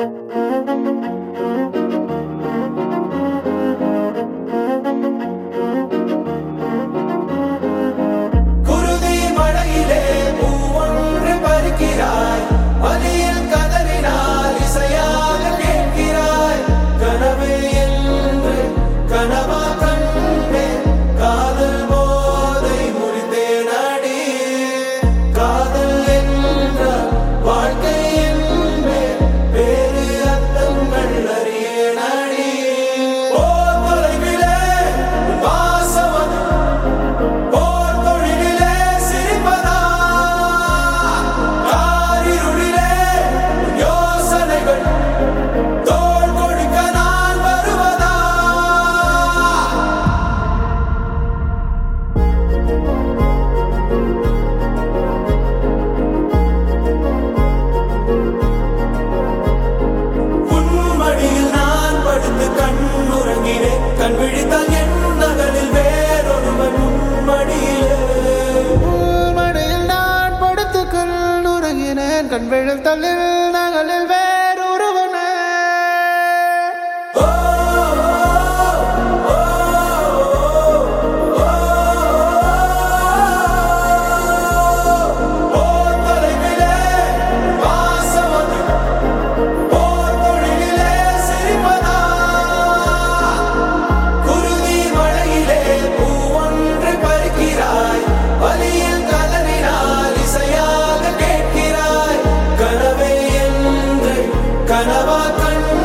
குருதி மழையிலே பூவொன்று பறிக்கிறாய், வலியில் கதறினால் இசையாக கேட்கிறாய். கனவே என்று கனவா கண்டே, காதல் போதை முறிந்தேன் அடி. காதல் என்ற வாழ்க்கை என்பே வேறு அர்த்தங்கள் அறியேன் அடி. போர் தொலைவிலே வாசம், போர் தொழிலிலே சிரிப்பதா, காரிருளிலே யோசனைகள் தோள் கொடுக்க நான் வருவதா. உன்மடியில் நான் படுத்து கண்ணுறங்கினேன், கண் விழித்தால் என் நகலில் வேறொருவன் உன்மடியிலே. மடியில் நான் படுத்து கண்ணுறங்கினேன், கண் விழித்தால் நகலில் வேறொருவனே. ஓ, ஓ, ஓ, போர் தொலைவிலே வாசம், போர் தொழிலிலே சிரிப்பதா, குருதி மழையிலே பூவொன்று பறிக்கிறாய், வலியில் கதறினால் இசையாக கேட்கிறாய். கனவே என்று கனவா கண்டே,